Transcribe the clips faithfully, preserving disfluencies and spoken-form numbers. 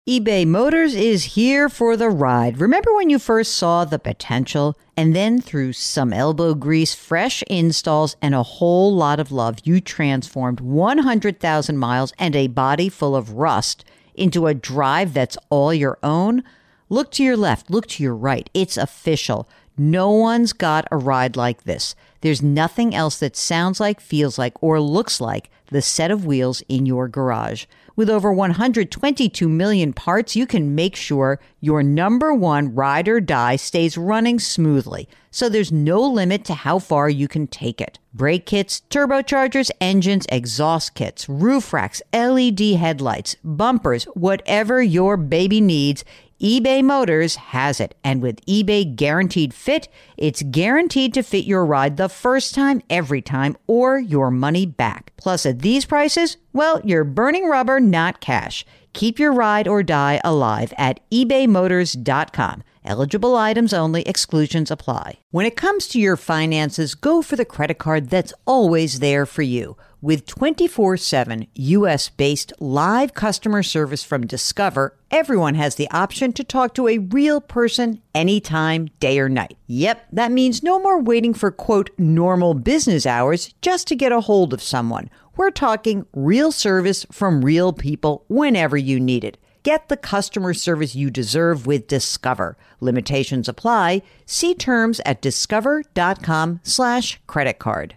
eBay Motors is here for the ride. Remember when you first saw the potential? And then through some elbow grease, fresh installs, and a whole lot of love, you transformed one hundred thousand miles and a body full of rust into a drive that's all your own? Look to your left. Look to your right. It's official. No one's got a ride like this. There's nothing else that sounds like, feels like, or looks like the set of wheels in your garage. With over one hundred twenty-two million parts, you can make sure your number one ride or die stays running smoothly. So there's no limit to how far you can take it. Brake kits, turbochargers, engines, exhaust kits, roof racks, L E D headlights, bumpers, whatever your baby needs, eBay Motors has it. And with eBay Guaranteed Fit, it's guaranteed to fit your ride the first time, every time, or your money back. Plus, at these prices, well, you're burning rubber, not cash. Keep your ride or die alive at ebay motors dot com. Eligible items only. Exclusions apply. When it comes to your finances, go for the credit card that's always there for you. With twenty-four seven U S-based live customer service from Discover, everyone has the option to talk to a real person anytime, day or night. Yep, that means no more waiting for, quote, normal business hours just to get a hold of someone. We're talking real service from real people whenever you need it. Get the customer service you deserve with Discover. Limitations apply. See terms at discover.com slash credit card.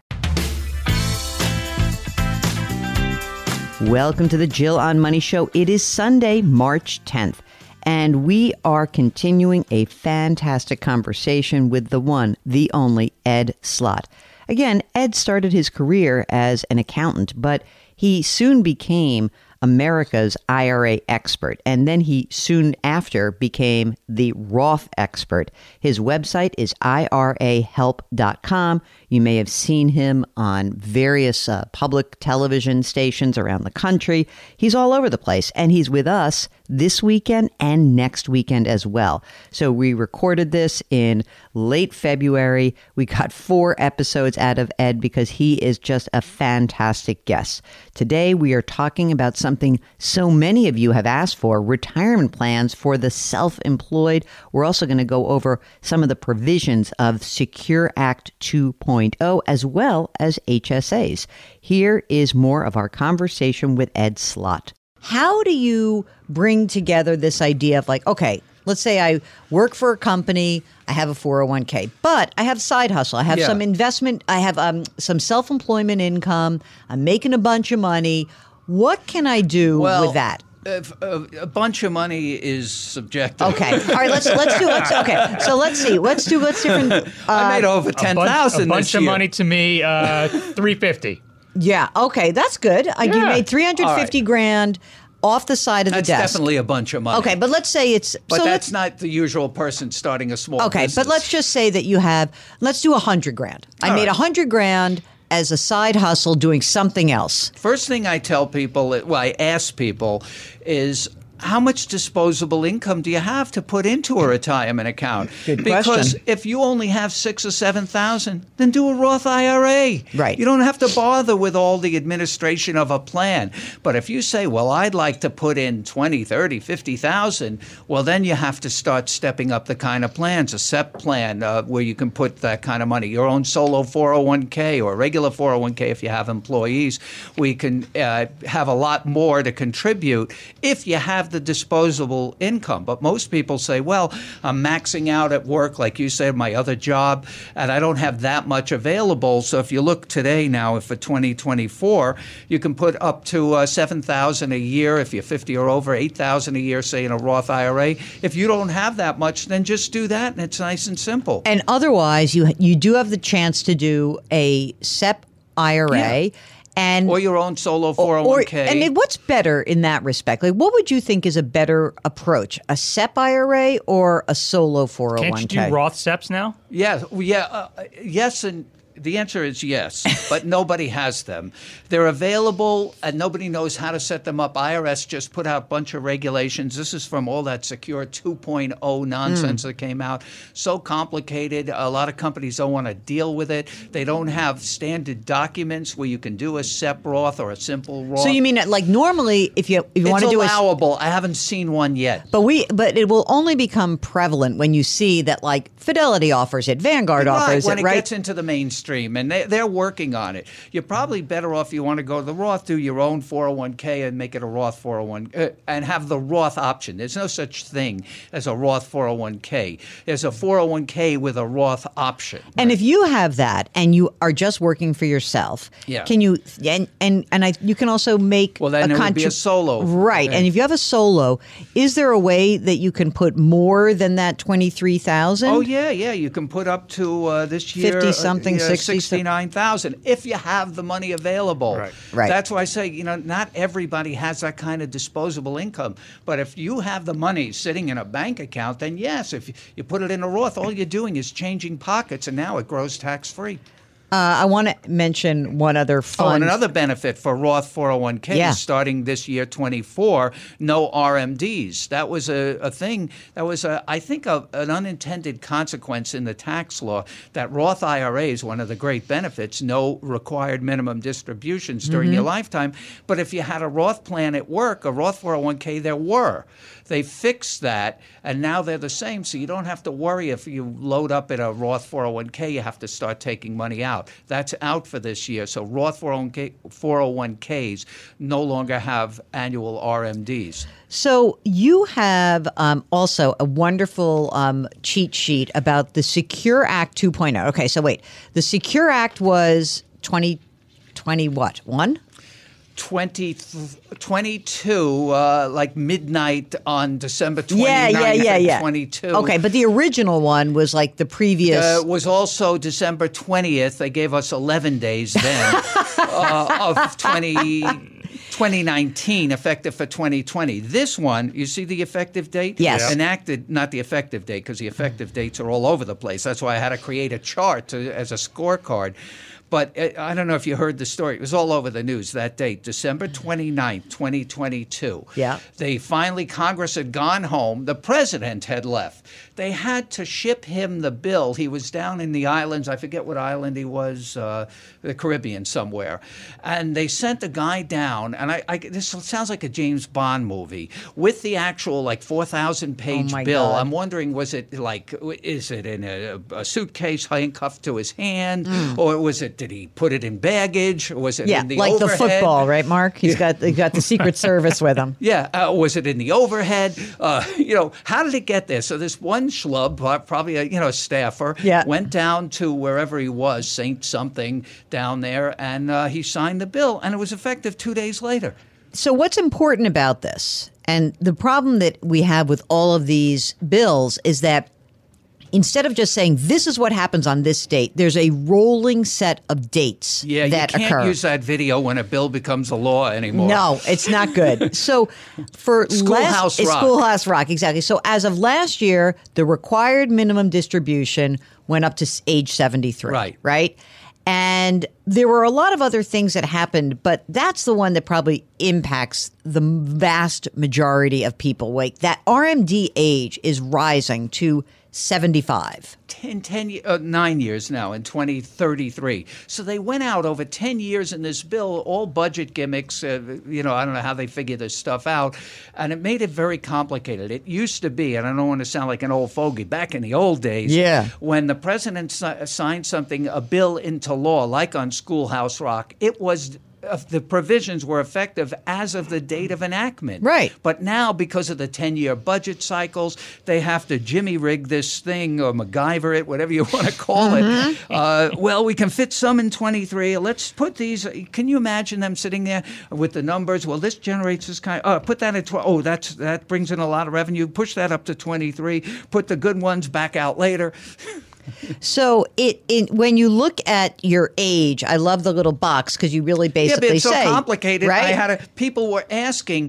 Welcome to the Jill on Money Show. It is Sunday, March tenth, and we are continuing a fantastic conversation with the one, the only Ed Slott. Again, Ed started his career as an accountant, but he soon became America's I R A expert, and then he soon after became the Roth expert. His website is I R A help dot com. You may have seen him on various uh, public television stations around the country. He's all over the place, and he's with us this weekend and next weekend as well. So we recorded this in late February. We got four episodes out of Ed because he is just a fantastic guest. Today we are talking about something so many of you have asked for, retirement plans for the self-employed. We're also going to go over some of the provisions of Secure Act two point oh as well as H S As. Here is more of our conversation with Ed Slott. How do you bring together this idea of like, okay, let's say I work for a company, I have a four oh one k, but I have side hustle. I have yeah. some investment. I have um, some self-employment income. I'm making a bunch of money. What can I do well, with that? If a, a bunch of money is subjective. Okay, all right. Let's let's do let's okay. So let's see. Let's do let's different. Uh, I made over ten thousand. A bunch this of year. money to me. Uh, three fifty. Yeah. Okay, that's good. Yeah. You made three hundred fifty right. grand off the side of the that's desk. That's definitely a bunch of money. Okay, but let's say it's. But so that's not the usual person starting a small okay, business. but let's just say that you have. Let's do a hundred grand. I All made a right. hundred grand as a side hustle doing something else. First thing I tell people, well, I ask people, is how much disposable income do you have to put into a retirement account? Good because question. if you only have six or seven thousand, then do a Roth I R A. Right. You don't have to bother with all the administration of a plan. But if you say, well, I'd like to put in twenty, thirty, fifty thousand, well, then you have to start stepping up the kind of plans, a S E P plan uh, where you can put that kind of money, your own solo four oh one k or regular four oh one k if you have employees. We can uh, have a lot more to contribute if you have the disposable income. But most people say, well, I'm maxing out at work, like you said, my other job, and I don't have that much available. So if you look today now, if for twenty twenty-four, you can put up to uh, seven thousand dollars a year. If you're fifty or over, eight thousand dollars a year, say in a Roth I R A. If you don't have that much, then just do that, and it's nice and simple. And otherwise, you you do have the chance to do a S E P I R A. Yeah. And, or your own solo four oh one k. Or, and what's better in that respect? Like, what would you think is a better approach? A S E P I R A or a solo four oh one k? Can't you do Roth S E Ps now? Yeah, yeah, uh, yes, and The answer is yes, but nobody has them. They're available, and nobody knows how to set them up. I R S just put out a bunch of regulations. This is from all that Secure two point oh nonsense mm. that came out. So complicated. A lot of companies don't want to deal with it. They don't have standard documents where you can do a S E P Roth or a simple Roth. So you mean like normally, if you if you want to do it's allowable. I haven't seen one yet. But we but it will only become prevalent when you see that like Fidelity offers it, Vanguard right, offers when it, it right? gets into the mainstream, and they, they're working on it. You're probably better off, you want to go to the Roth, do your own four oh one k and make it a Roth four oh one uh, and have the Roth option. There's no such thing as a Roth four oh one k. There's a four oh one k with a Roth option. And right? if you have that and you are just working for yourself, yeah. can you and and and I you can also make well then a it contrib- would be a solo, right? Okay. And if you have a solo, is there a way that you can put more than that twenty-three thousand? Oh yeah, yeah, you can put up to uh, this year fifty something, uh, sixty sixty-nine thousand if you have the money available. Right. Right. That's why I say, you know, not everybody has that kind of disposable income. But if you have the money sitting in a bank account, then yes, if you put it in a Roth, all you're doing is changing pockets, and now it grows tax free. Uh, I want to mention one other fund. Oh, and another benefit for Roth four oh one k Yeah. starting this year twenty-four, no R M Ds. That was a, a thing, that was, a, I think, a, an unintended consequence in the tax law, that Roth I R As, one of the great benefits, no required minimum distributions during Mm-hmm. your lifetime. But if you had a Roth plan at work, a Roth four oh one k, there were. They fixed that, and now they're the same, so you don't have to worry if you load up at a Roth four oh one k, you have to start taking money out. That's out for this year. So Roth four oh one k's no longer have annual R M Ds. So you have um, also a wonderful um, cheat sheet about the Secure Act two point oh. Okay, so wait. The Secure Act was twenty twenty what? One? twenty, twenty-two, uh, like midnight on December Yeah, twenty-ninth, yeah, yeah, yeah. twenty-two. Okay, but the original one was like the previous. Uh, was also December twentieth. They gave us eleven days then uh, of twenty, twenty nineteen, effective for twenty twenty. This one, you see the effective date? Yes. Yeah. Enacted, not the effective date, because the effective dates are all over the place. That's why I had to create a chart to, as a scorecard. But uh, I don't know if you heard the story. It was all over the news that date, December twenty-ninth, twenty twenty-two. Yeah. They finally, Congress had gone home. The president had left. They had to ship him the bill. He was down in the islands. I forget what island he was, uh, the Caribbean somewhere. And they sent the guy down. And I, I, this sounds like a James Bond movie with the actual like four thousand page Oh my bill. God. I'm wondering, was it like, is it in a, a suitcase handcuffed to his hand? Mm. Or was it, did he put it in baggage? Or was it yeah, in the like overhead? the football, right, Mark? He's got he got the Secret Service with him. Yeah, uh, was it in the overhead? Uh, you know, how did it get there? So this one schlub, uh, probably a you know a staffer, Yeah. went down to wherever he was, Saint something down there, and uh, he signed the bill, and it was effective two days later. So what's important about this, and the problem that we have with all of these bills, is that instead of just saying this is what happens on this date, there's a rolling set of dates Yeah, that you can't occur. use that video when a bill becomes a law anymore. No, it's not good. So for Schoolhouse last, it's Rock. Schoolhouse Rock, exactly. So as of last year, the required minimum distribution went up to s- age seventy-three. Right. Right. And there were a lot of other things that happened, but that's the one that probably impacts the vast majority of people. Like that R M D age is rising to seventy-five. ten, ten, ye- uh, nine years now in twenty thirty-three. So they went out over ten years in this bill, all budget gimmicks. Uh, you know, I don't know how they figure this stuff out. And it made it very complicated. It used to be, and I don't want to sound like an old fogey, back in the old days, Yeah. when the president si- signed something, a bill into law, like on Schoolhouse Rock, it was uh, the provisions were effective as of the date of enactment. Right. But now, because of the ten-year budget cycles, they have to Jimmy rig this thing or MacGyver it, whatever you want to call Mm-hmm. it. Uh, well, we can fit some in twenty-three. Let's put these. Can you imagine them sitting there with the numbers? Well, this generates this kind. Uh, put that at twelve. Oh, that's that brings in a lot of revenue. Push that up to twenty-three. Put the good ones back out later. So it, it when you look at your age, I love the little box because you really Yeah, basically but it's so say, complicated. right? I had a, people were asking,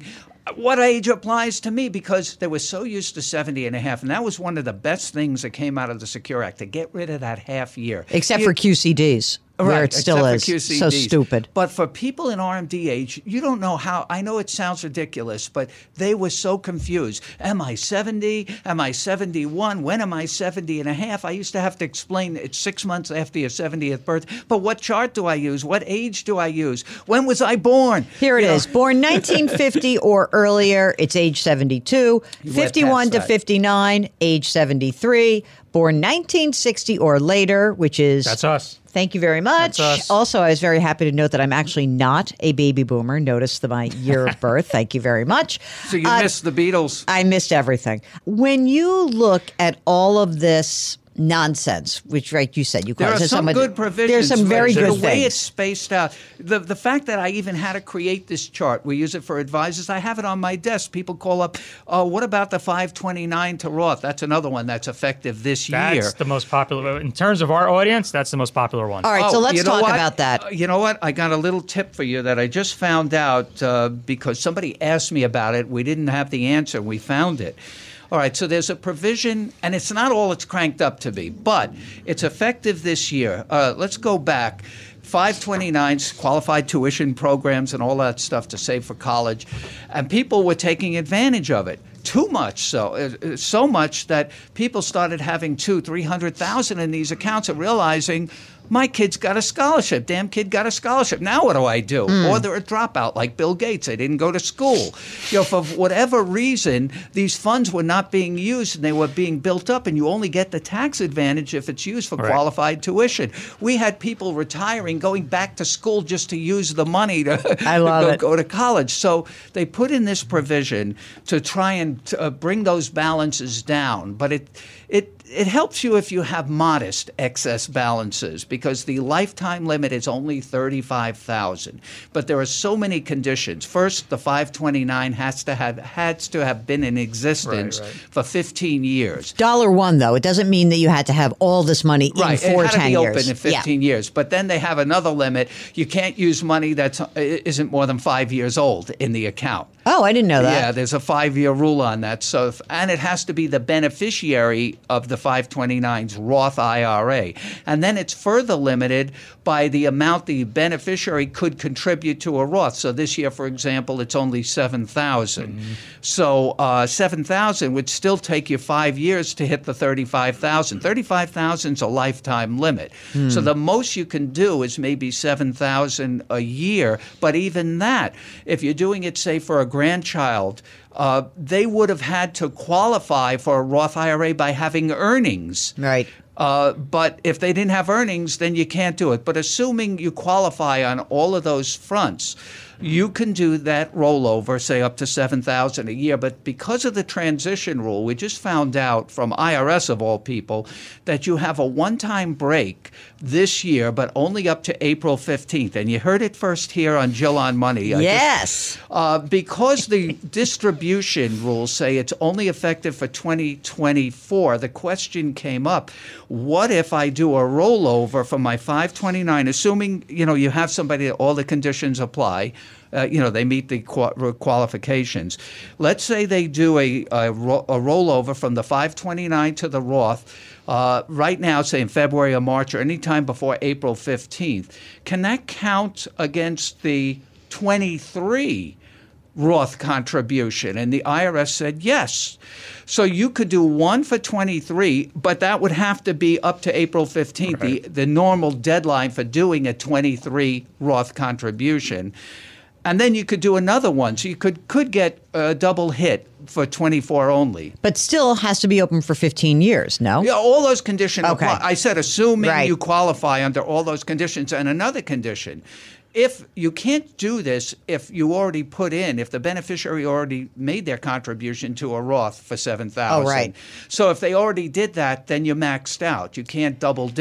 What age applies to me? Because they were so used to seventy and a half, and that was one of the best things that came out of the Secure Act, to get rid of that half year. Except You- for Q C Ds. Where Right, it still except is. for So Q C Ds. stupid. But for people in R M D age, you don't know how. I know it sounds ridiculous, but they were so confused. Am I seventy? Am I seventy-one? When am I seventy and a half? I used to have to explain it's six months after your seventieth birthday. But what chart do I use? What age do I use? When was I born? Here it You know, is. Born nineteen fifty or earlier, it's age seventy-two. You went fifty-one past to that. fifty-nine, age seventy-three. Born nineteen sixty or later, which is... That's us. Thank you very much. That's us. Also, I was very happy to note that I'm actually not a baby boomer. Notice the, my year of birth. Thank you very much. So you Uh, missed the Beatles. I missed everything. When you look at all of this nonsense, which, like you said, you call There it are so some much- good provisions. There's some very but good The way things. it's spaced out, the the fact that I even had to create this chart, we use it for advisors. I have it on my desk. People call up, oh, what about the five twenty-nine to Roth? That's another one that's effective this That's year. the most popular. In terms of our audience, that's the most popular one. All right, so Oh, let's you know talk what? about that. Uh, you know what? I got a little tip for you that I just found out uh, because somebody asked me about it. We didn't have the answer. We found it. All right, so there's a provision, and it's not all it's cranked up to be, but it's effective this year. Uh, let's go back. five twenty-nines, qualified tuition programs and all that stuff to save for college, and people were taking advantage of it. Too much so, uh, so much that people started having two, three hundred thousand in these accounts and realizing my kid's got a scholarship. Damn kid got a scholarship. Now what do I do? Or they're a dropout like Bill Gates. They didn't go to school. You know, for whatever reason, these funds were not being used and they were being built up, and you only get the tax advantage if it's used for Right. qualified tuition. We had people retiring, going back to school just to use the money to, I to love go, it. go to college. So they put in this provision to try and uh, bring those balances down. But it it it helps you if you have modest excess balances, because the lifetime limit is only thirty-five thousand. But there are so many conditions. First, the five twenty-nine has to have has to have been in existence Right, right. for fifteen years. Dollar one, though. It doesn't mean that you had to have all this money in Right, for it had to ten be years. open in fifteen years. But then they have another limit. You can't use money that isn't more than five years old in the account. Oh, I didn't know that. Yeah, there's a five-year rule on that. So, if, and it has to be the beneficiary of the five twenty-nine's Roth I R A, and then it's further limited by the amount the beneficiary could contribute to a Roth. So this year, for example, it's only seven thousand. Mm-hmm. So uh, seven thousand would still take you five years to hit the thirty-five thousand. Thirty-five thousand is a lifetime limit. So the most you can do is maybe seven thousand a year. But even that, if you're doing it, say, for a grandchild, uh, they would have had to qualify for a Roth I R A by having earnings. Right. Uh, but if they didn't have earnings, then you can't do it. But assuming you qualify on all of those fronts, you can do that rollover, say up to seven thousand dollars a year. But because of the transition rule, we just found out from I R S of all people that you have a one-time break this year, but only up to April fifteenth. And you heard it first here on Jill on Money. I just- Yes. uh, because the distribution rules say it's only effective for twenty twenty-four, the question came up, what if I do a rollover for my five twenty-nine, assuming, you know, you have somebody that all the conditions apply, uh, you know, they meet the qua- qualifications. Let's say they do a, a, ro- a rollover from the five twenty-nine to the Roth, uh, right now, say in February or March or any time before April fifteenth. Can that count against the twenty-three Roth contribution? And the I R S said yes. So you could do one for twenty-three, but that would have to be up to April fifteenth, Right. the, the normal deadline for doing a twenty-three Roth contribution. And then you could do another one. So you could, could get a double hit for twenty-four only. But still has to be open for fifteen years, no? Yeah, all those conditions Okay. apply. I said assuming Right. you qualify under all those conditions. And another condition, if you can't do this if you already put in, if the beneficiary already made their contribution to a Roth for seven thousand. Oh, right. So if they already did that, then you're maxed out. You can't double dip.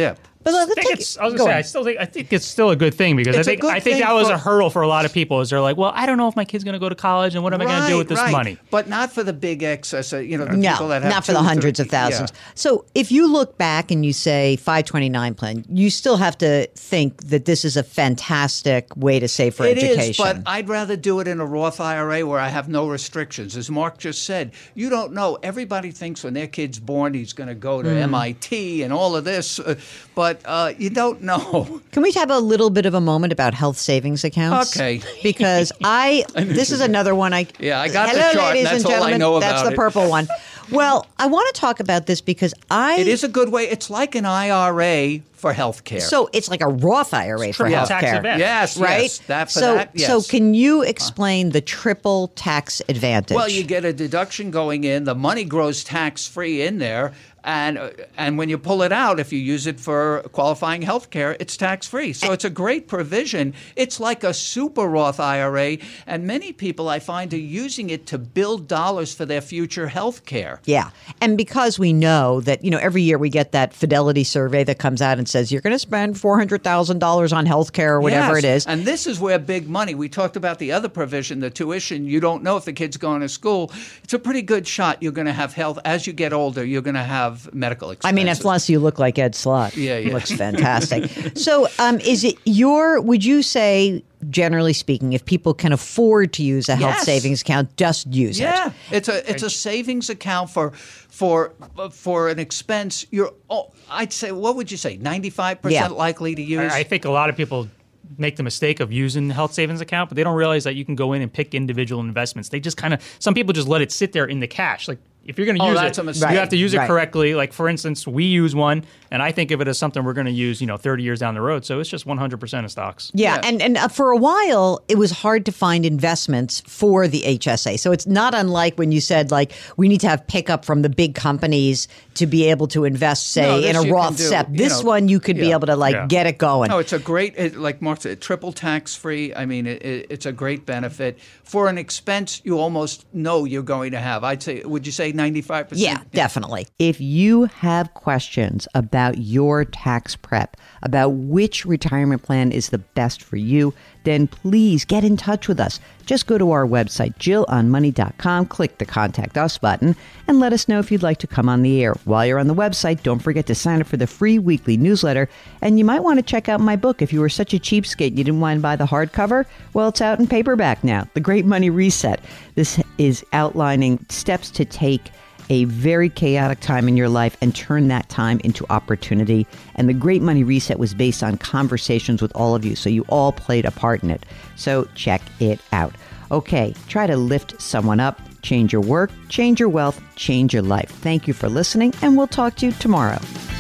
But I let's think take it's, it- I was go gonna say, ahead. I still think I think it's still a good thing because It's I a think good I think thing that was for- a hurdle for a lot of people. Is they're like, well, I don't know if my kid's going to go to college and what am I going to do with this right. money? But not for the big excess, uh, you know, the No, people that have not for two, the hundreds three- of thousands. yeah. So if you look back and you say five twenty-nine plan, you still have to think that this is a fantastic way to save for It is, education. but I'd rather do it in a Roth I R A where I have no restrictions. As Mark just said, you don't know. Everybody thinks when their kid's born, he's going to go to M I T and all of this, uh, but uh, you don't know. Can we have a little bit of a moment about health savings accounts? Okay. Because I, this is another one I. Yeah, I got the Hello, chart, and ladies that's and all I gentlemen. know That's about the it. purple one. Well, I want to talk about this because I. It is a good way. It's like an I R A for health care. So it's like a Roth I R A for triple health tax care. advantage. yes, Right? yes. That for so, that, yes. so can you explain the triple tax advantage? Well, you get a deduction going in. The money grows tax free in there, and uh, and when you pull it out, if you use it for qualifying health care, it's tax free. So it's a great provision. It's like a super Roth I R A, and many people I find are using it to build dollars for their future health care. Yeah. And because we know that, you know, every year we get that Fidelity survey that comes out and says you're going to spend four hundred thousand dollars on health care or whatever Yes, it is. And this is where big money, we talked about the other provision, the tuition. You don't know if the kid's going to school. It's a pretty good shot you're going to have health. As you get older, you're going to have medical expenses. I mean, unless you look like Ed Slott. Yeah, yeah. Looks fantastic. So um, is it your, would you say, generally speaking, if people can afford to use a health Yes. savings account, just use Yeah, it? it's a it's a savings account for for for an expense. You're oh, I'd say, what would you say, ninety-five Yeah. percent likely to use? I I think a lot of people make the mistake of using the health savings account, but they don't realize that you can go in and pick individual investments. They just kind of, some people just let it sit there in the cash. Like, if you're going to Oh, use that's it, a mistake. you have to use it Right. correctly. Like, for instance, we use one, and I think of it as something we're going to use, you know, thirty years down the road. So it's just one hundred percent of stocks. Yeah, Yeah. and and uh, for a while it was hard to find investments for the H S A. So it's not unlike when you said like we need to have pickup from the big companies to be able to invest, say, No, this in a you can Roth do, S E P. you This know, one you could be yeah. able to like Yeah. get it going. No, it's a great, it, like Mark said, triple tax free. I mean, it, it, it's a great benefit. For an expense you almost know you're going to have. I'd say, would you say ninety-five percent? Yeah, definitely. If you have questions about your tax prep, about which retirement plan is the best for you, then please get in touch with us. Just go to our website, jill on money dot com, click the Contact Us button, and let us know if you'd like to come on the air. While you're on the website, don't forget to sign up for the free weekly newsletter, and you might want to check out my book. If you were such a cheapskate you didn't want to buy the hardcover, well, it's out in paperback now, The Great Money Reset. This is outlining steps to take a very chaotic time in your life and turn that time into opportunity. And the Great Money Reset was based on conversations with all of you, so you all played a part in it. So check it out. Okay, try to lift someone up, change your work, change your wealth, change your life. Thank you for listening, and we'll talk to you tomorrow.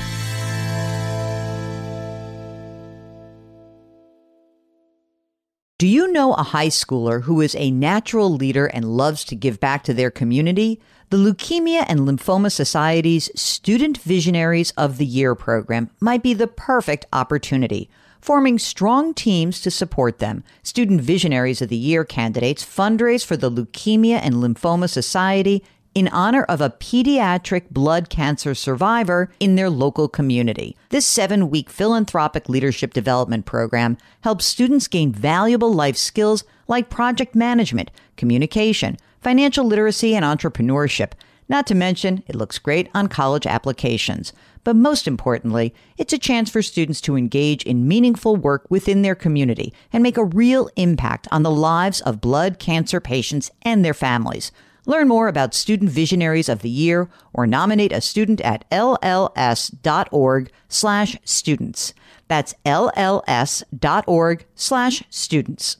Do you know a high schooler who is a natural leader and loves to give back to their community? The Leukemia and Lymphoma Society's Student Visionaries of the Year program might be the perfect opportunity. Forming strong teams to support them, Student Visionaries of the Year candidates fundraise for the Leukemia and Lymphoma Society in honor of a pediatric blood cancer survivor in their local community. This seven-week philanthropic leadership development program helps students gain valuable life skills like project management, communication, financial literacy, and entrepreneurship. Not to mention, it looks great on college applications. But most importantly, it's a chance for students to engage in meaningful work within their community and make a real impact on the lives of blood cancer patients and their families. Learn more about Student Visionaries of the Year or nominate a student at lls.org slash students. That's lls.org slash students.